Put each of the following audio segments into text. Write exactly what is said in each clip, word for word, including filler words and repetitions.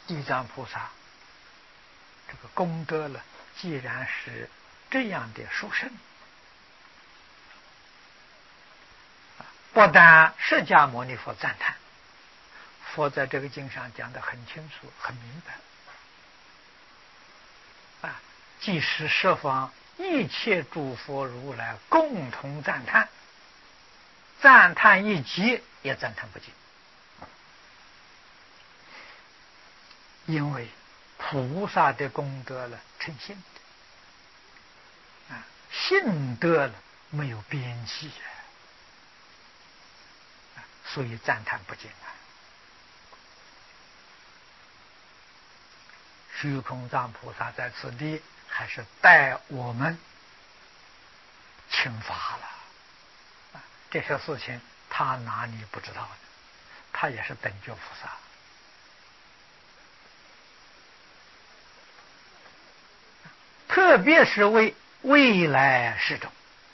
地藏菩萨这个功德了，既然是这样的殊胜，不但释迦牟尼佛赞叹，佛在这个经上讲得很清楚很明白啊，即使十方一切诸佛如来共同赞叹，赞叹一极也赞叹不尽，因为菩萨的功德了成信的啊，信德了没有边际啊，所以赞叹不尽啊。虚空藏菩萨在此地还是带我们请法了啊，这些事情他哪里不知道呢？他也是等觉菩萨。特别是为未来世众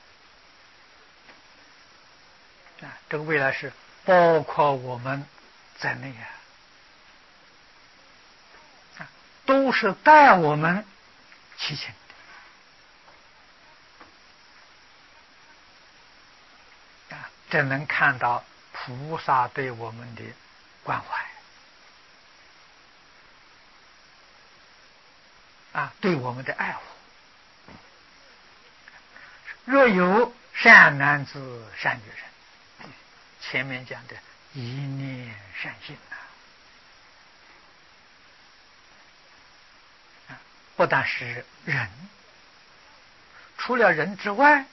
啊，这个未来世包括我们在内啊，都是带我们祈请的啊，这能看到菩萨对我们的关怀啊，对我们的爱护。若有善男子善女人，前面讲的一念善心啊，不但是人，除了人之外，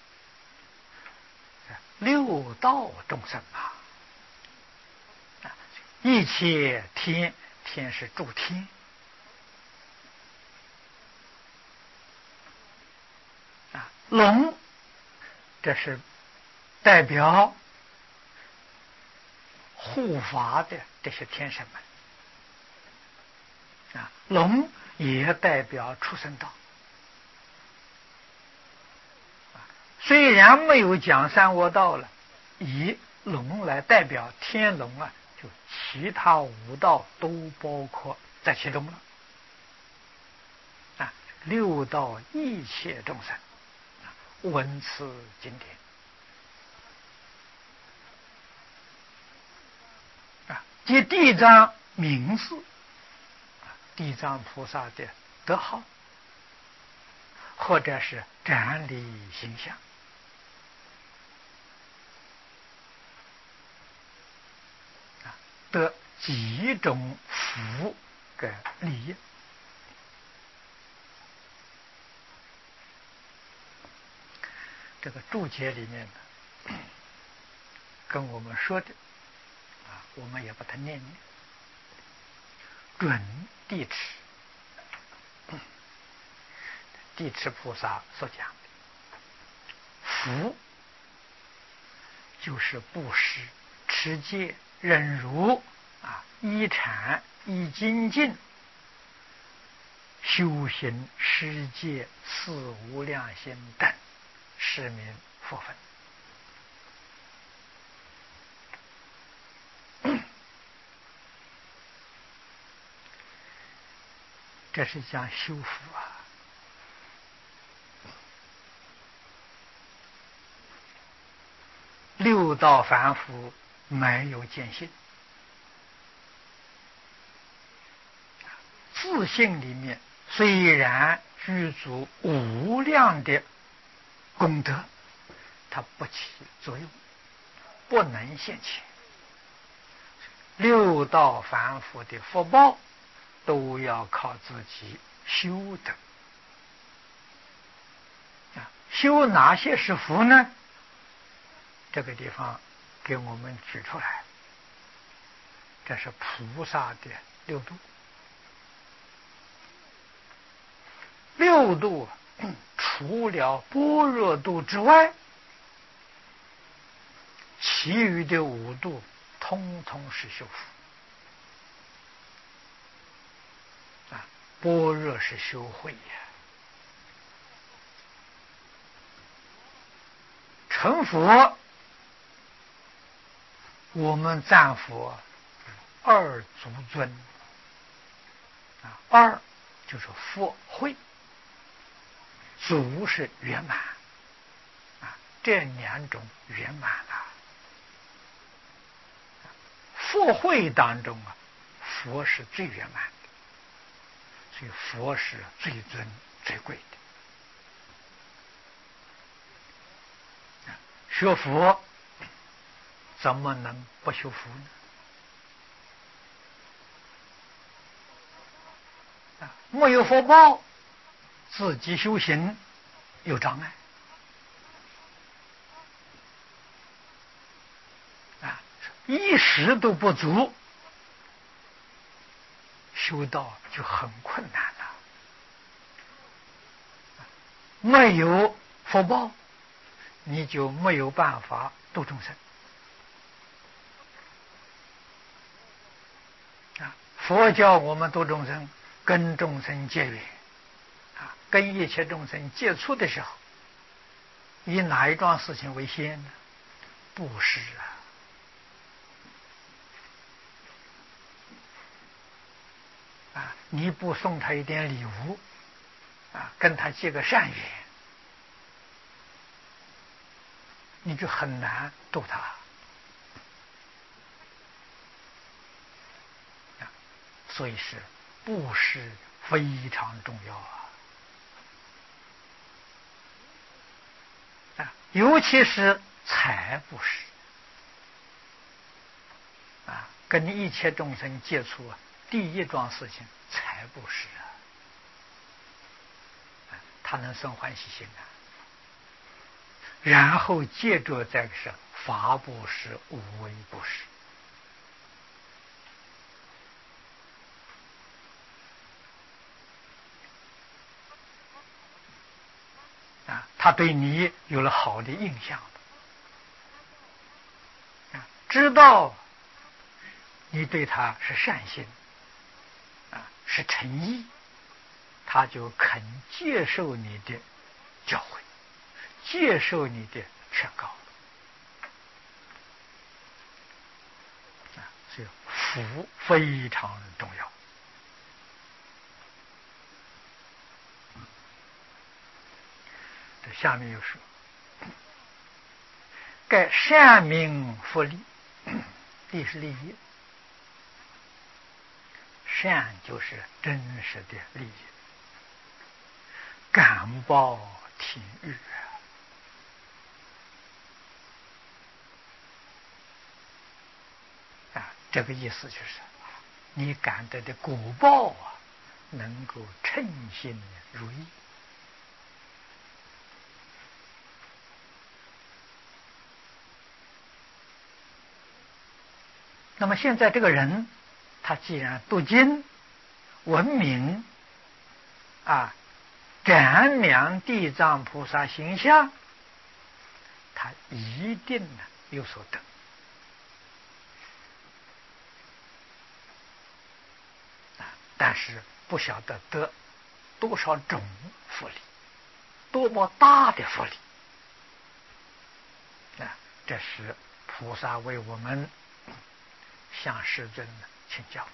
六道众生啊，一切天，天是诸天。啊，龙，这是代表护法的这些天神们啊，龙也代表畜生道啊，虽然没有讲三恶道了，以龙来代表天龙啊，就其他五道都包括在其中了啊，六道一切众生闻此经典啊，即地藏名字，地藏菩萨的德号，或者是展理形象啊，得几种福的利益。这个注解里面呢，跟我们说的啊，我们也把它念念。准地持，地持菩萨所讲的福，就是布施、持戒、忍辱啊，依禅、依精进，修行世界四无量心等是名佛分。这是讲修福啊。六道凡夫没有见性，自性里面虽然具足无量的功德，它不起作用，不能现前。六道凡夫的福报都要靠自己修的啊，修哪些是福呢？这个地方给我们举出来，这是菩萨的六度。六度除了般若度之外，其余的五度通通是修福啊，般若是修慧呀，成佛我们赞佛二足尊啊，二就是佛慧，足是圆满啊，这两种圆满了。佛慧当中啊，佛是最圆满的，所以佛是最尊最贵的。学佛怎么能不修福呢？啊，没有福报，自己修行有障碍。啊，一时都不足，修道就很困难了。没有福报，你就没有办法度众生。啊，佛教我们度众生，跟众生结缘，啊，跟一切众生接触的时候，以哪一桩事情为先呢？布施啊！啊，你不送他一点礼物，啊，跟他结个善缘，你就很难度他。啊，所以是布施非常重要啊！啊，尤其是财布施啊，跟一切众生接触啊，第一桩事情财布施啊，啊，他能生欢喜心啊。然后接着再是法布施、无为布施。啊，他对你有了好的印象啊，知道你对他是善心啊，是诚意，他就肯接受你的教诲，接受你的劝告啊，所以福非常重要。这下面又说，盖善名福利，利是利益，善就是真实的利益，感报天欲啊，这个意思就是你感得的果报啊，能够称心如意。那么现在这个人，他既然读经、闻名啊，瞻仰地藏菩萨形象，他一定呢有所得啊，但是不晓得得多少种福利，多么大的福利啊！这是菩萨为我们向世尊请教。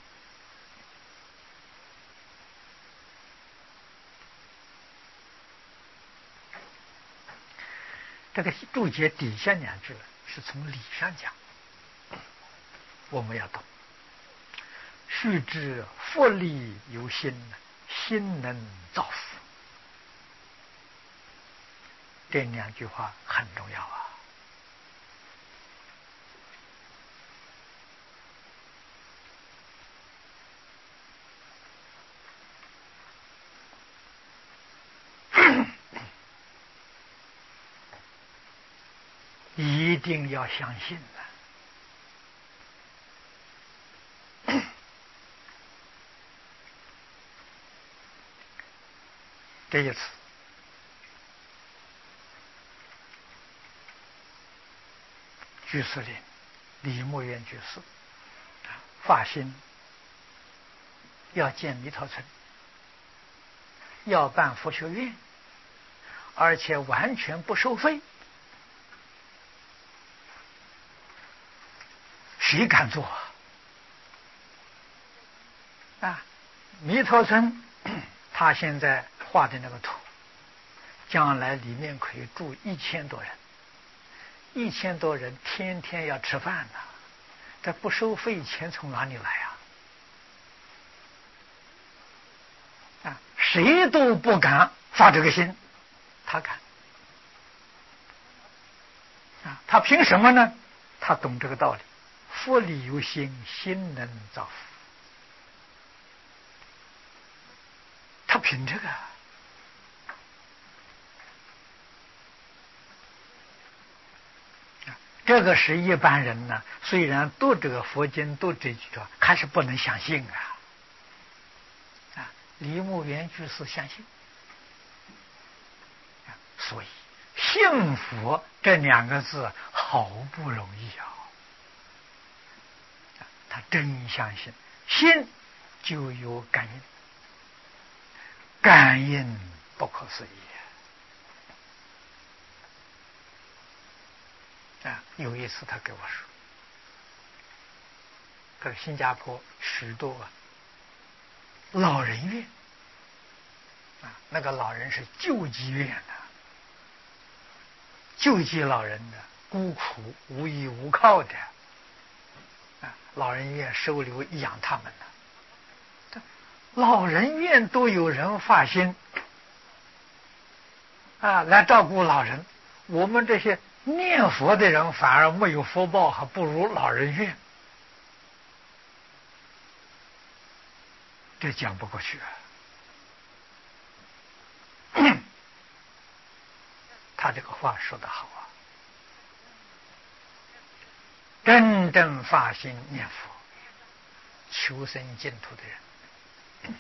这个注解底下两句是从理上讲，我们要懂。须知福利由心，心能造福。这两句话很重要啊！一定要相信的。这一次居士林李默渊居士发心要建弥陀村，要办佛学院，而且完全不收费，谁敢做啊？ 弥陀村，他现在画的那个图，将来里面可以住一千多人，一千多人天天要吃饭呢，这不收费，钱从哪里来啊？啊，谁都不敢发这个心，他敢。啊，他凭什么呢？他懂这个道理，佛理有心，心能造福。他凭这个。这个是一般人呢，虽然读这个佛经读这句话，还是不能相信啊！啊，梨木园居士相信，啊，所以信佛这两个字好不容易啊！啊，他真相信，信就有感应，感应不可思议。啊，有一次他给我说，这个新加坡许多老人院啊，那个老人是救济院的，救济老人的，孤苦无依无靠的啊，老人院收留养他们的，老人院都有人发心啊来照顾老人，我们这些念佛的人反而没有福报，还不如老人院，这讲不过去啊！他这个话说得好啊，真正发心念佛、求生净土的人，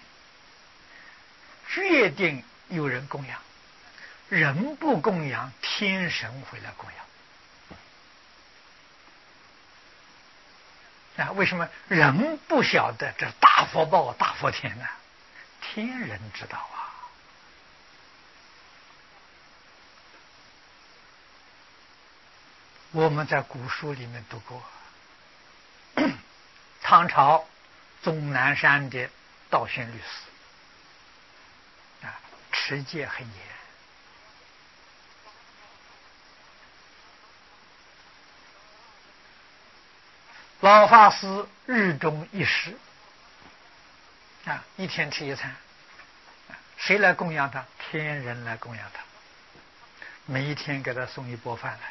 决定有人供养，人不供养，天神会来供养。啊，为什么人不晓得这大佛报大佛田呢？天人知道啊。我们在古书里面读过，唐朝终南山的道宣律师啊，持戒很严，老法师日中一食啊，一天吃一餐，谁来供养他？天人来供养他，每一天给他送一钵饭来。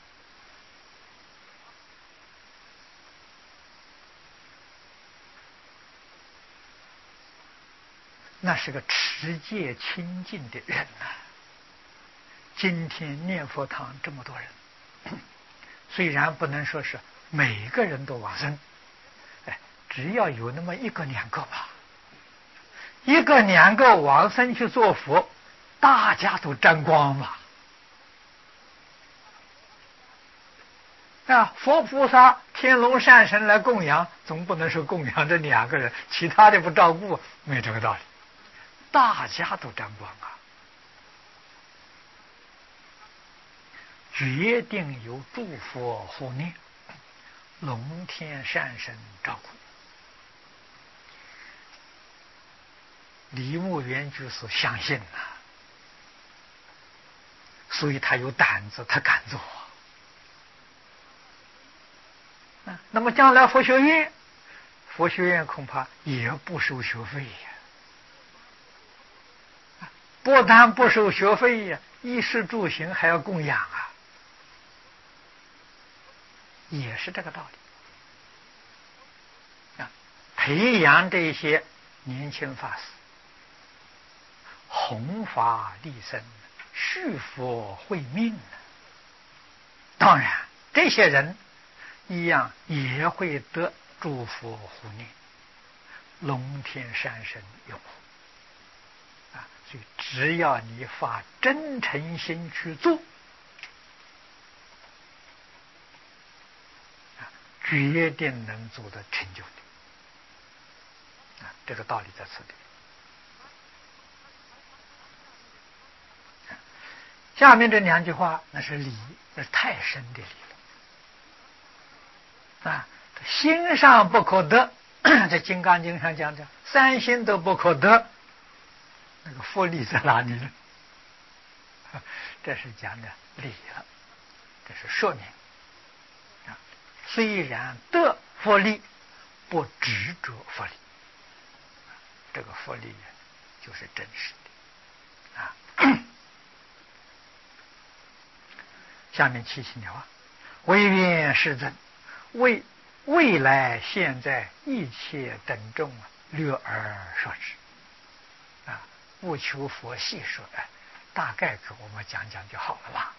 那是个持戒清净的人呐、啊。今天念佛堂这么多人，虽然不能说是每个人都往生，哎，只要有那么一个两个吧，一个两个往生去做佛，大家都沾光嘛。啊，佛菩萨、天龙善神来供养，总不能说供养这两个人，其他的不照顾，没这个道理。大家都沾光啊，决定由诸佛护念，龙天善神照顾。梨木园居士相信呐、啊，所以他有胆子，他敢做。啊，那么将来佛学院，佛学院恐怕也不收学费呀。不但不收学费呀，衣食住行还要供养啊，也是这个道理啊。培养这些年轻法师，弘法利生，续佛慧命。当然，这些人一样也会得诸佛护念，龙天善神拥护。啊，所以只要你发真诚心去做，啊，决定能做得成就的。啊，这个道理在此地。下面这两句话，那是理，那是太深的理了。啊，心上不可得， 在《金刚经》上讲的三心都不可得，那个佛力在哪里呢？这是讲的理了，这是说明啊，虽然得佛力，不执着佛力，这个佛力就是真实的啊。下面七七的话，唯愿世尊为未来现在一切等众略而说之啊，不求佛细说，哎，大概给我们讲讲就好了吧。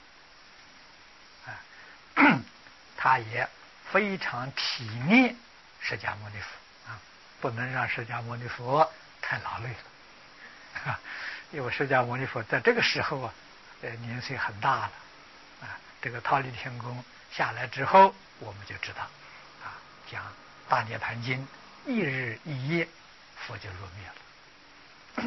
啊，他也非常体面释迦牟尼佛啊，不能让释迦牟尼佛太劳累了啊，因为释迦牟尼佛在这个时候啊，呃，年岁很大了啊。这个忉利天宫下来之后，我们就知道啊，讲《大涅盘经》，一日一夜，佛就入灭了。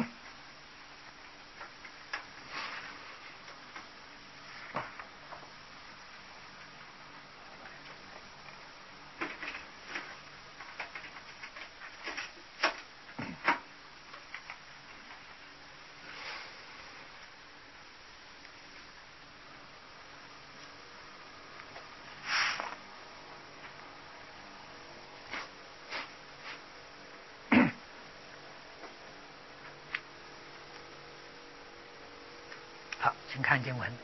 好，请看经文，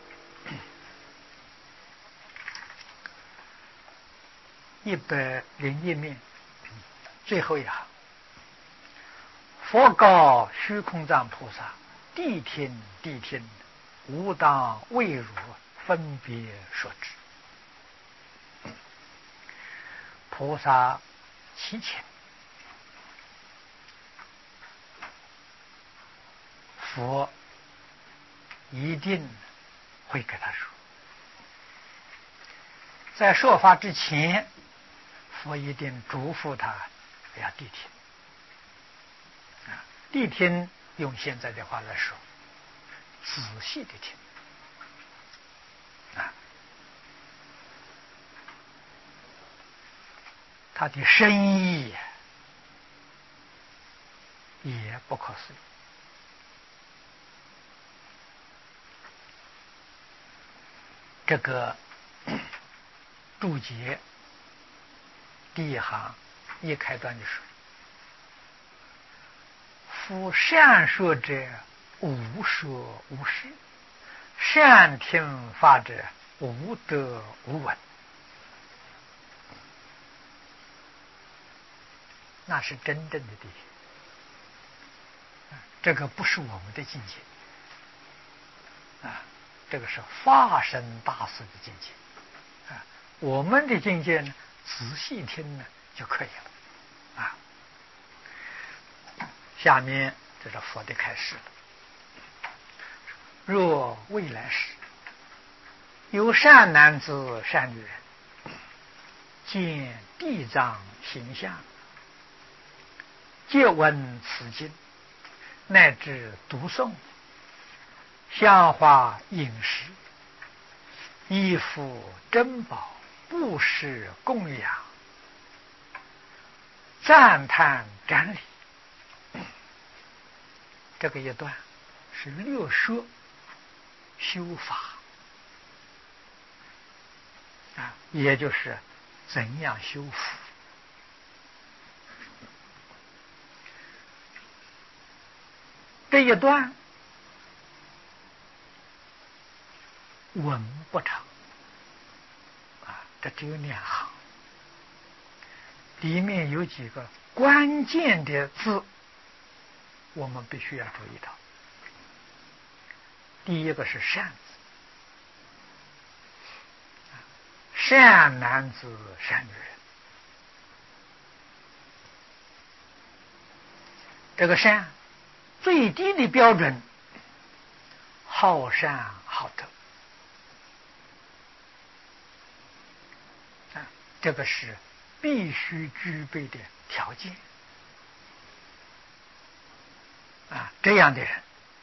一百零一面最后一行，佛告虚空藏菩萨：谛听，谛听，吾当为汝分别说之。菩萨祈请，佛一定会给他说。在说法之前，佛一定嘱咐他要谛听。啊，谛听用现在的话来说，仔细的听。啊，他的深意也不可思议。这个注解第一行一开端就说：夫善说者无说无失，善听法者无得无闻。那是真正的谛听，这个不是我们的境界啊，这个是法身大士的境界啊。我们的境界呢，仔细听呢就可以了啊。下面这是佛的开示了：若未来时，有善男子善女人，见地藏形象，皆闻此经，乃至读诵，香花饮食，衣服珍宝，布施供养，赞叹瞻礼。这个一段是略说修法啊，也就是怎样修福。这一段文不长啊，这只有两行，里面有几个关键的字，我们必须要注意到。第一个是善字，善男子善女人。这个善最低的标准，好善好德啊，这个是必须具备的条件啊。这样的人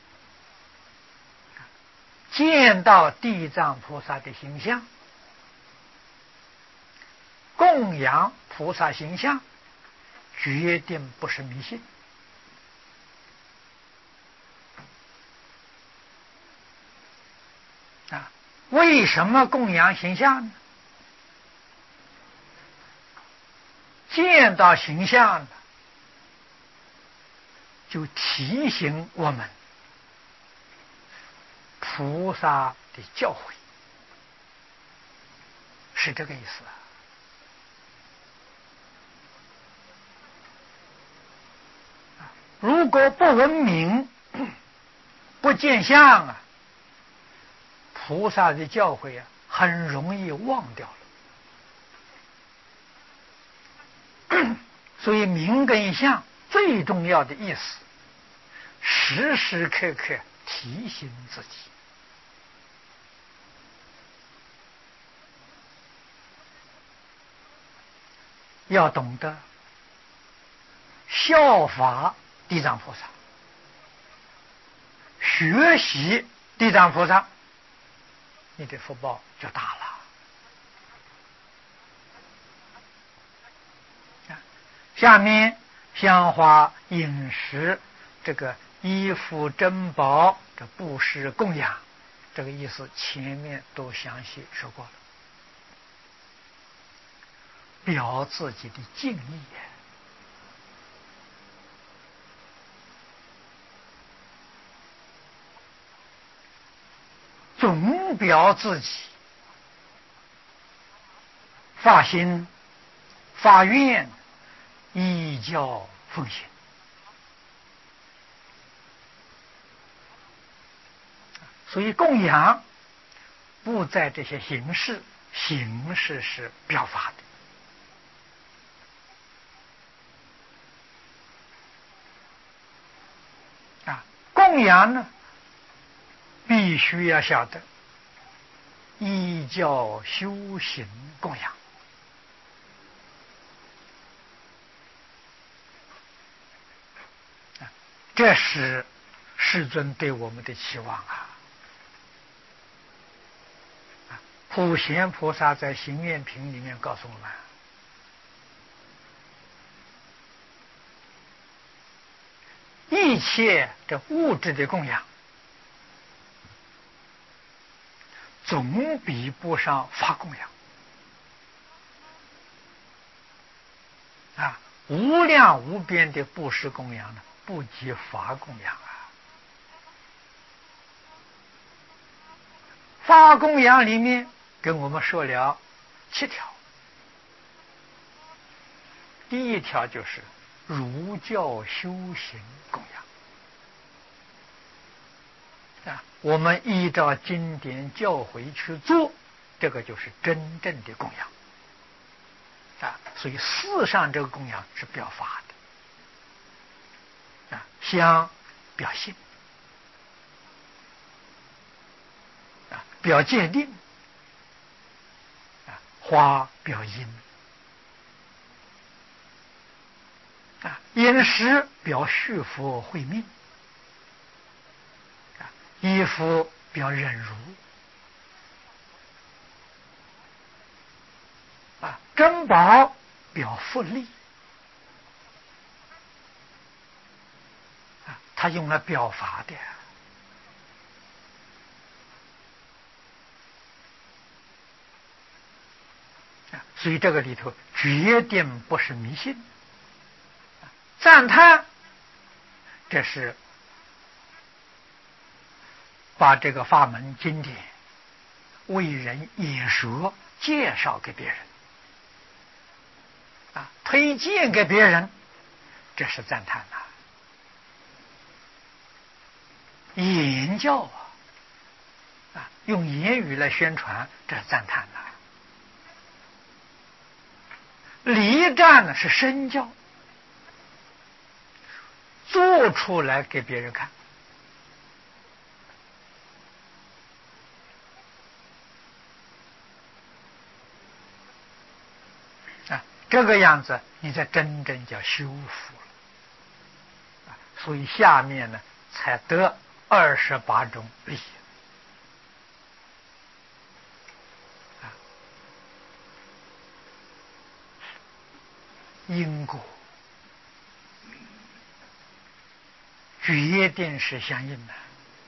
见到地藏菩萨的形象，供养菩萨形象， 决定不是迷信。啊，为什么供养形象呢？见到形象就提醒我们菩萨的教诲，是这个意思啊。如果不闻名、不见相啊，菩萨的教诲啊，很容易忘掉了。所以名跟相最重要的意思，时时刻刻提醒自己，要懂得效法地藏菩萨，学习地藏菩萨，你的福报就大了。下面香花饮食，这个衣服珍宝，这布施供养，这个意思前面都详细说过了，表自己的敬意，总表自己发心发愿依教奉行。所以供养不在这些形式，形式是表法的啊。供养呢，必须要晓得依教修行供养。这是世尊对我们的期望啊！普贤菩萨在行愿品里面告诉我们，一切的物质的供养，总比不上法供养啊！无量无边的布施供养呢，不及法供养啊！法供养里面跟我们说了七条，第一条就是儒教修行供养啊，我们依照经典教诲去做，这个就是真正的供养啊。所以事上这个供养是表法的啊，相表性啊，表鉴定啊，花表因啊，饮食表续福慧命啊，衣服表忍辱啊，珍宝表富利啊，他用了表法的啊，所以这个里头决定不是迷信。赞叹，这是把这个法门经典为人演说介绍给别人啊，推荐给别人，这是赞叹呐、啊。言教啊，啊，用言语来宣传，这是赞叹呐、啊。礼赞呢是身教，做出来给别人看啊，这个样子你才真正叫修福了啊。所以下面呢才得二十八种利益啊，因果决定是相应的。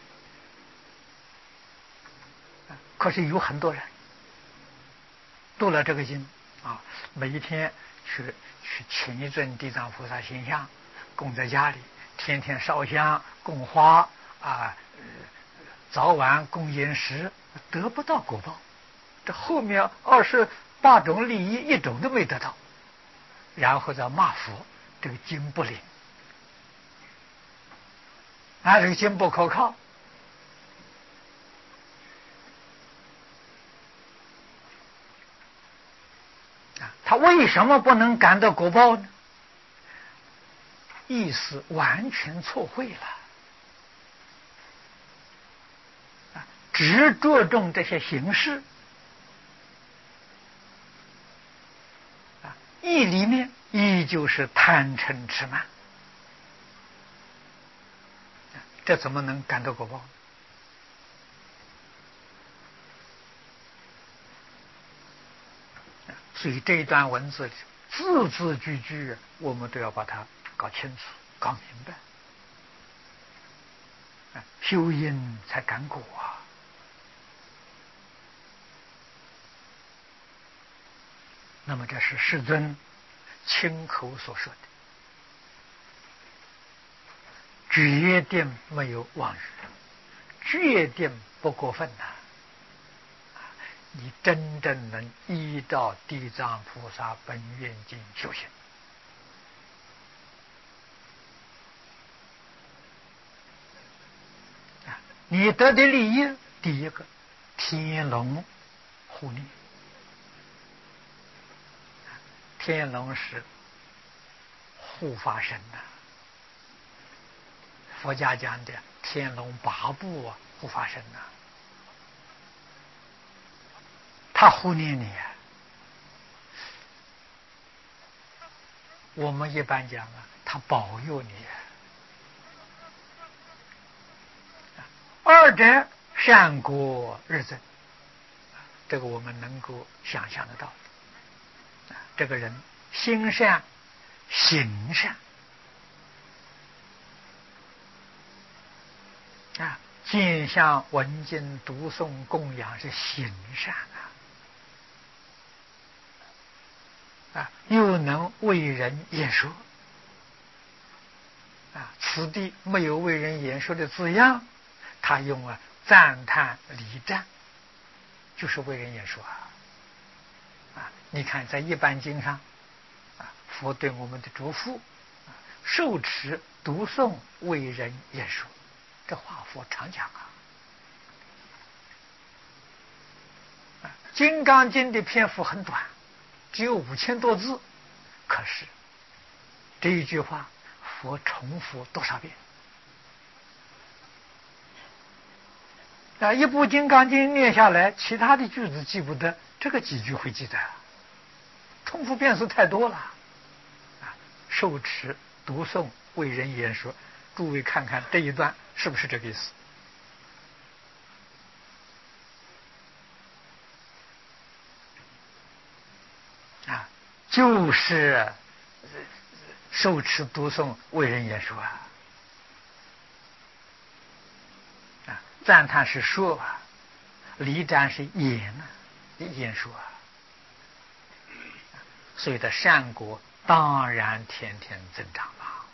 可是有很多人读了这个经啊，每一天去去请一尊地藏菩萨形象，供在家里，天天烧香供花啊，早晚供饮食，得不到果报。这后面二十八种利益一种都没得到，然后再骂佛，这个经不灵，啊，这个经不可靠。他为什么不能感到果报呢？意思完全错会了，只着重这些形式，意里面依旧是贪嗔痴慢，这怎么能感到果报？所以这一段文字里字字句句我们都要把它搞清楚搞明白，修因才感果啊。那么这是世尊亲口所说的，决定没有妄语，决定不过分呐、啊。你真正能依照地藏菩萨本愿经修行，你得的利益，第一个天龙护念。天龙是护法神呐、啊，佛家讲的天龙八部啊，护法神呐、啊，他护念你啊。我们一般讲啊，他保佑你啊。二者善果日增，这个我们能够想象得到。这个人心善行善啊，见相闻经读诵供养是行善啊，啊，又能为人演说啊，此地没有为人演说的字样，他用啊赞叹礼赞，就是为人演说啊。啊，你看在一般经上，啊，佛对我们的嘱咐，啊，受持读诵为人演说，这话佛常讲啊。啊，《金刚经》的篇幅很短，只有五千多字，可是这一句话佛重复多少遍？啊，一部《金刚经》念下来，其他的句子记不得，这个几句会记得，重复遍数太多了。啊，受持读诵为人言说，诸位看看这一段是不是这个意思？啊，就是受持读诵为人言说啊。啊，赞叹是说啊，礼赞是言啊，言说啊。所以的善果当然天天增长了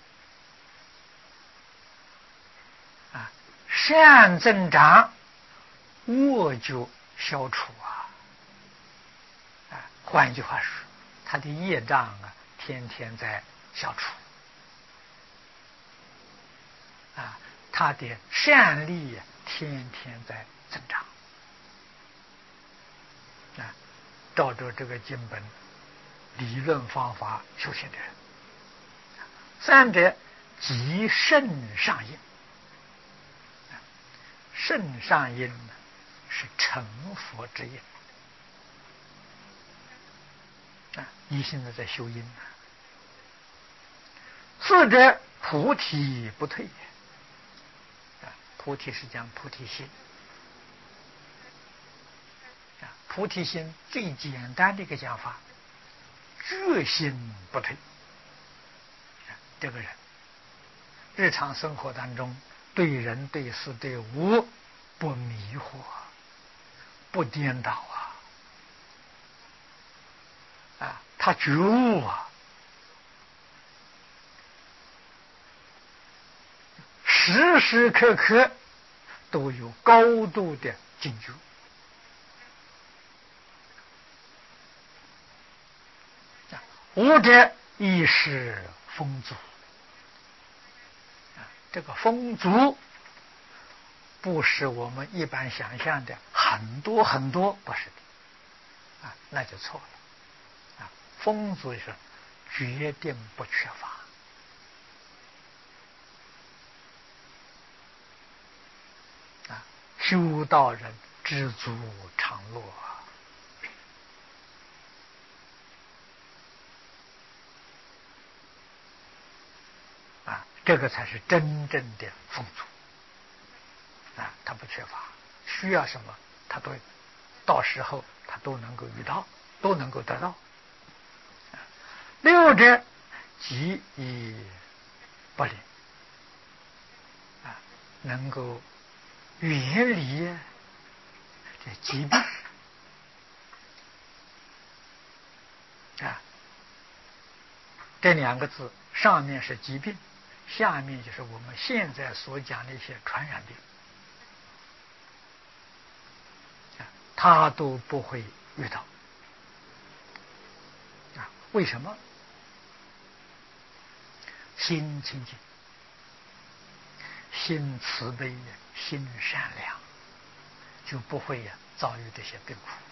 啊，善增长，恶就消除啊。啊，换一句话说，他的业障啊，天天在消除啊，他的善力啊，天天在增长啊。照着这个经本理论方法修行的人，三者即圣上因。圣上因呢，是成佛之因啊。你现在在修因呢。四者菩提不退啊。菩提是讲菩提心啊。菩提心最简单的一个讲法，决心不退。这个人日常生活当中，对人对事对物不迷惑，不颠倒啊！啊，他觉悟啊，时时刻刻都有高度的警觉。无者亦是丰足。这个丰足不是我们一般想象的很多很多，不是的啊，那就错了啊。丰足是决定不缺乏啊。修道人知足常乐啊，这个才是真正的丰足啊，他不缺乏，需要什么他都到时候他都能够遇到，都能够得到。六者疾以不灵啊，能够远离这疾病啊。这两个字上面是疾病，下面就是我们现在所讲的一些传染病，他都不会遇到啊。为什么？心清净，心慈悲，心善良，就不会呀遭遇这些病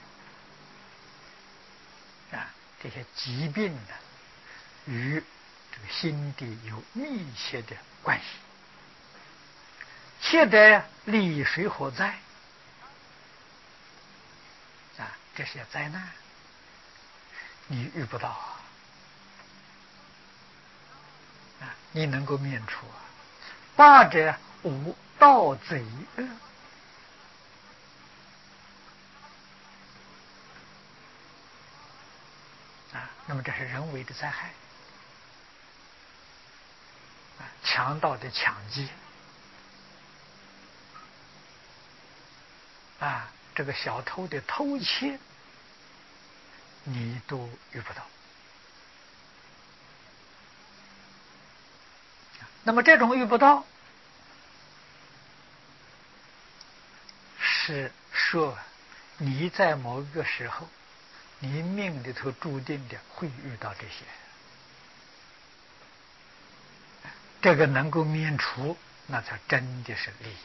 苦啊。这些疾病呢，与这个心地有密切的关系。切得利益水火灾啊，这些灾难你遇不到啊，啊你能够免除啊。八者无盗贼恶啊，那么这是人为的灾害啊，强盗的抢劫啊，这个小偷的偷窃，你都遇不到。那么这种遇不到，是说你在某一个时候，你命里头注定的会遇到这些，这个能够免除，那才真的是利益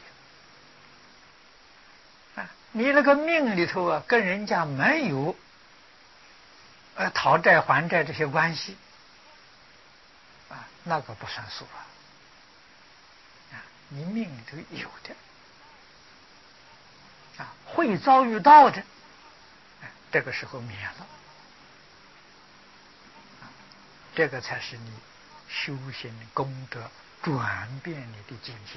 啊！你那个命里头啊，跟人家没有呃讨债还债这些关系啊，那个不算数啊。你命里头有的啊，会遭遇到的，这个时候免了，这个才是你修行功德转变你的境界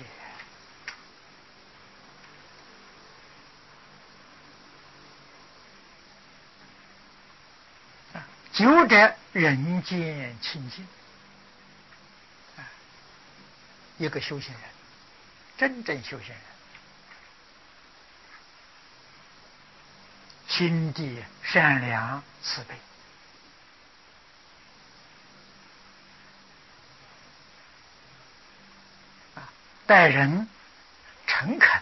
啊。九者人间清净啊，一个修行人，真正修行人，心地善良慈悲啊，待人诚恳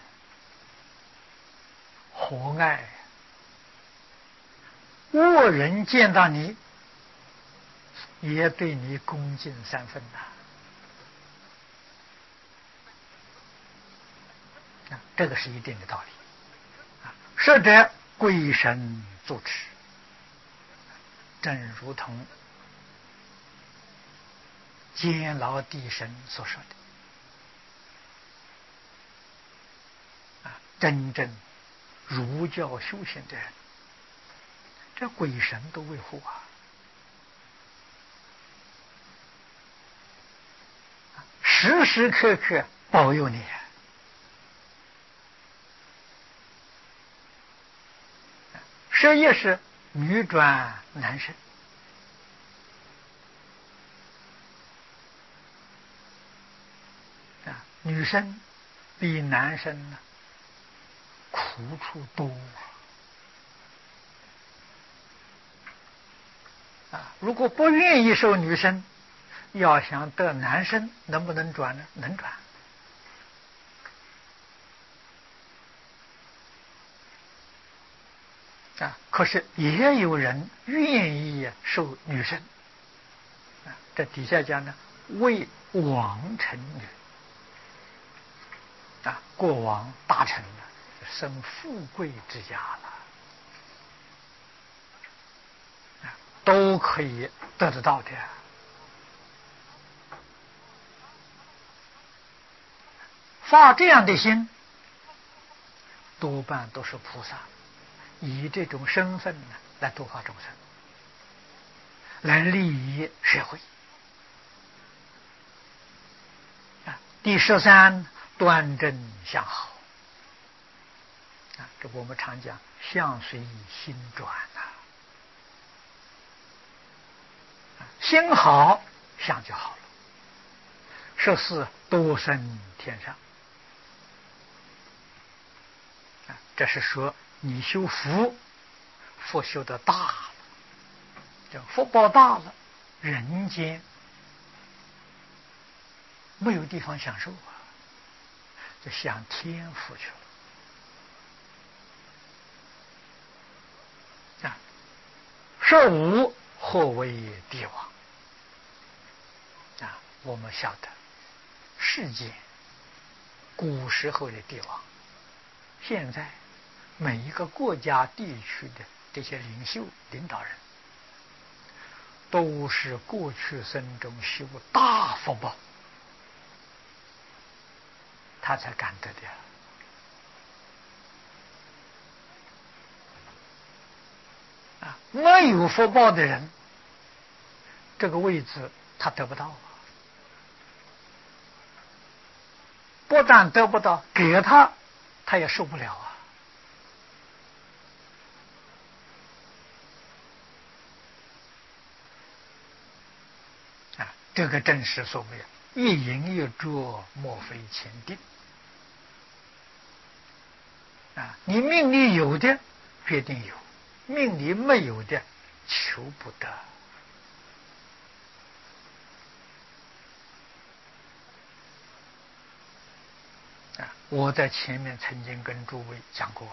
和蔼，恶人见到你也对你恭敬三分呐啊，这个是一定的道理啊。舍者贵神助持，正如同监牢地神所说的啊，真正儒教修行的人，这鬼神都维护啊，时时刻刻保佑你。这也是女转男生女生比男生呢苦处多啊！如果不愿意受女生，要想得男生，能不能转呢？能转啊！可是也有人愿意受女生啊。这底下讲呢，为王臣女啊，过往大臣呢，生富贵之家了啊，都可以得得到的。发这样的心，多半都是菩萨，以这种身份呢来度化众生，来利益社会。啊，第十三，端正相好。啊，这我们常讲，相随心转呐、啊。心好，相就好了。十四，多生天上。这是说你修福，福修的大了，这福报大了，人间没有地方享受啊，就享天福去了啊。十五，或为帝王啊，我们晓得世间古时候的帝王，现在每一个国家地区的这些领袖领导人，都是过去生中修大福报，他才敢得的。啊，没有福报的人，这个位置他得不到啊。不但得不到，给他，他也受不了啊。这个正是所谓一饮一啄，莫非前定啊！你命里有的决定有，命里没有的求不得啊！我在前面曾经跟诸位讲过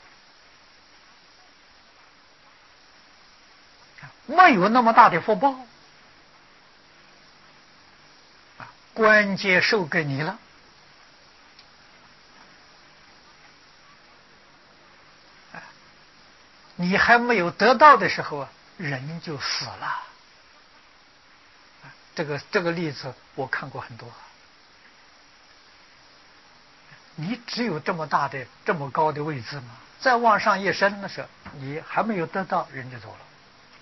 啊，没有那么大的福报。关节授给你了，你还没有得到的时候啊，人就死了。这个这个例子我看过很多。你只有这么大的、这么高的位置吗？再往上一升的时候，你还没有得到，人就走了。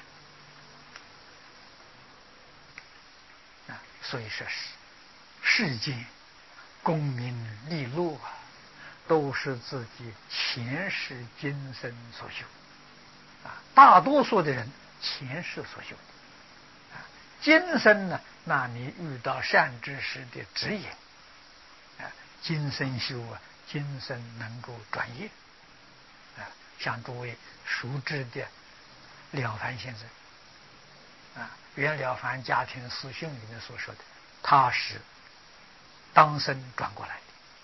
啊，所以说是世间功名利禄啊，都是自己前世今生所修啊。大多数的人前世所修的啊，今生呢，那你遇到善知识的指引啊，今生修啊，今生能够转业啊。像诸位熟知的了凡先生啊，袁了凡家庭私训里面所说的，他是当生转过来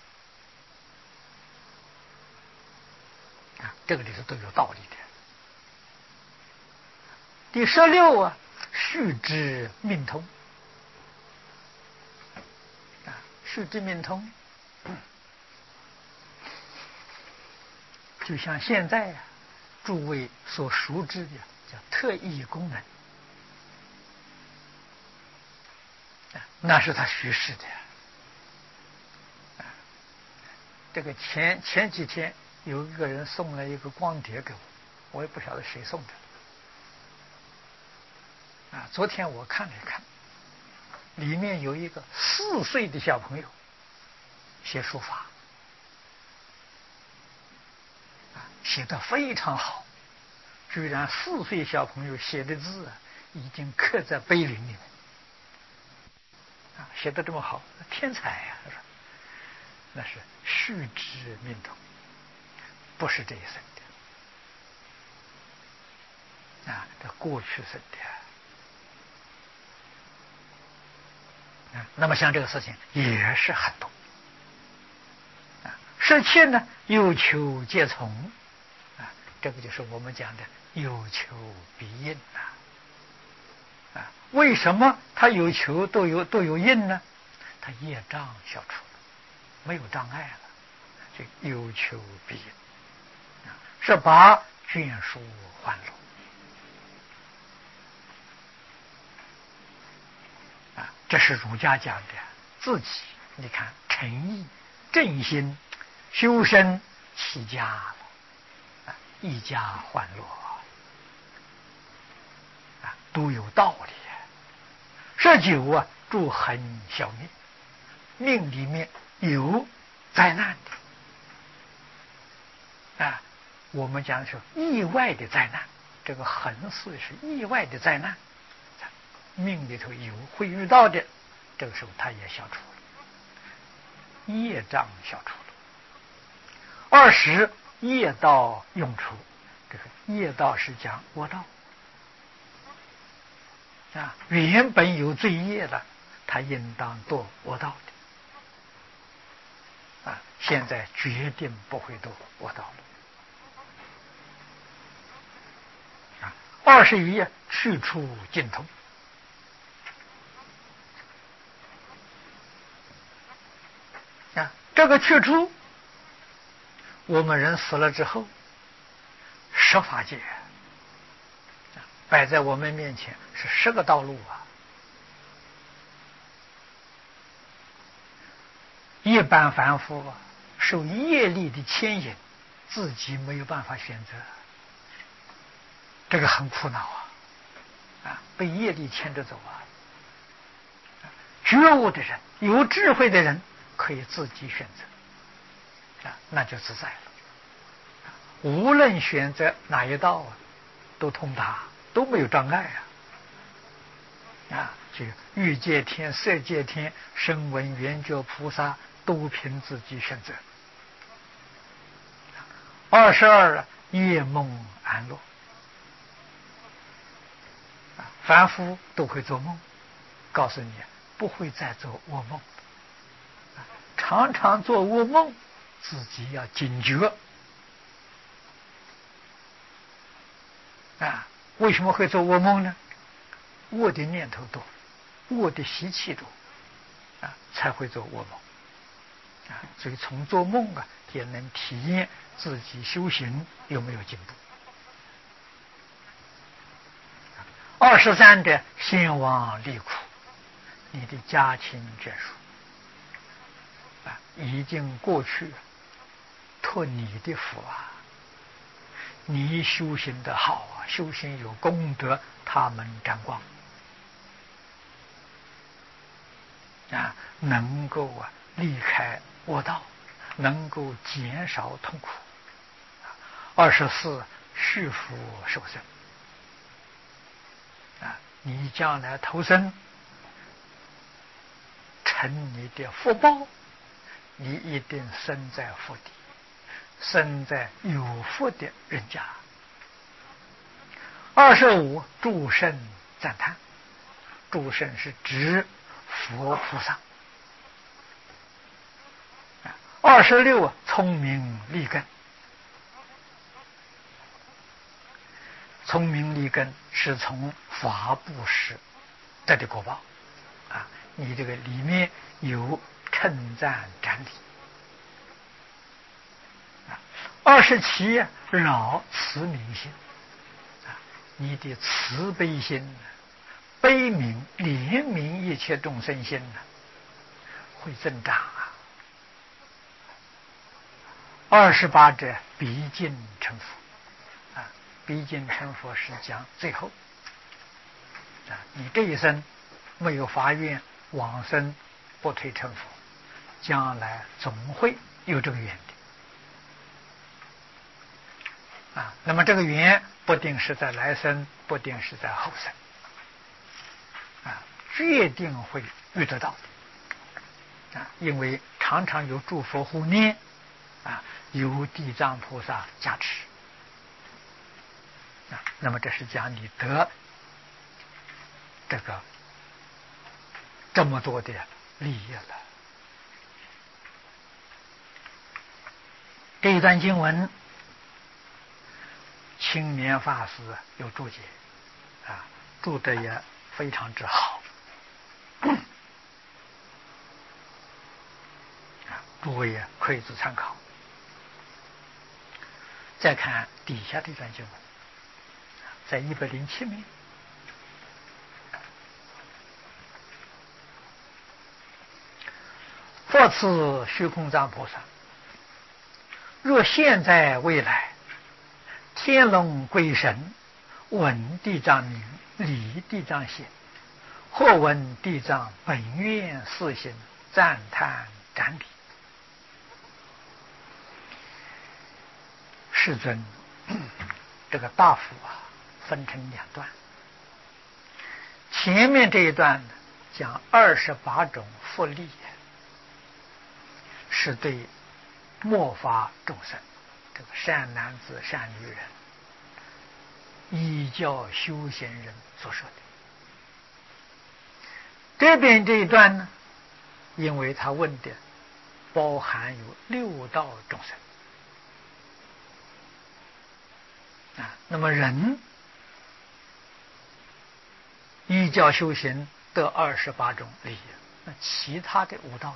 的啊，这个里头都有道理的。第十六啊，须知命通啊，须知命通，就像现在啊，诸位所熟知的叫特异功能啊，那是他虚实的。这个前前几天有一个人送了一个光碟给我，我也不晓得谁送的啊。昨天我看了一看，里面有一个四岁的小朋友写书法啊，写得非常好，居然四岁小朋友写的字啊，已经刻在碑林里面啊，写得这么好，天才呀、啊！ 那是续之命途，不是这一生的啊，这过去生的啊。那么像这个事情也是很多啊。失去呢，有求皆从啊，这个就是我们讲的有求必应呐。啊，为什么他有求都有都有应呢？他业障消除了，没有障碍了，就有求必应啊，是把眷属还乐啊。这是儒家讲的自己，你看诚意、正心、修身、齐家啊，一家欢乐啊，都有道理。十九啊，诸恒消灭，命里面有灾难的啊。我们讲的是意外的灾难，这个恒是是意外的灾难，命里头有会遇到的，这个时候它也消除了，业障消除了。二十业道用除，这个业道是讲恶道啊，原本有罪业的，他应当堕恶道的啊，现在决定不会堕恶道了啊。二十一去除尽头啊，这个去除，我们人死了之后，十法界摆在我们面前是十个道路啊。一般凡夫啊，受业力的牵引，自己没有办法选择，这个很苦恼啊！啊，被业力牵着走啊！觉悟的人、有智慧的人，可以自己选择啊，那就自在了。无论选择哪一道啊，都通达。都没有障碍啊！啊，就欲界天、色界天、声闻缘觉菩萨都凭自己选择。二十二夜梦安乐啊，凡夫都会做梦，告诉你不会再做噩梦，啊，常常做噩梦，自己要警觉啊。为什么会做噩梦呢？恶的念头多，恶的习气多啊，才会做噩梦啊。所以从做梦啊，也能体验自己修行有没有进步。二十三的先亡离苦，你的家亲眷属啊，已经过去，托你的福啊。你修行的好啊，修行有功德，他们沾光啊，能够啊离开恶道，能够减少痛苦。二十四续福受生啊，你将来投生，成你的福报，你一定生在福地，生在有福的人家。二十五诸圣赞叹，诸圣是指佛菩萨。二十六聪明利根，聪明利根是从法布施得的果报啊，你这个里面有称赞展礼。二十七饶慈悯心啊，你的慈悲心、悲悯、怜悯一切众生心呢，会增长啊。二十八者逼近成佛啊，逼近成佛是讲最后啊，你这一生没有发愿往生不退成佛，将来总会有这个缘的啊。那么这个缘不定是在来生，不定是在后生啊，决定会遇得到的啊，因为常常常有诸佛护念啊，有地藏菩萨加持啊，那么这是讲你得这个这么多的利益了。这一段经文，青年法师有注解啊，注的也非常之好啊，诸位也可以做参考。再看底下这段经文，在一百零七面，佛赐虚空藏菩萨，若现在未来，天龙鬼神闻地藏名，离地藏行，或闻地藏本愿四行，赞叹瞻礼。世尊，这个大佛啊，分成两段。前面这一段讲二十八种福利，是对末法众生，这个善男子、善女人，依教修行人所说的。这边这一段呢，因为他问的包含有六道众生啊，那么人依教修行得二十八种利益，那其他的五道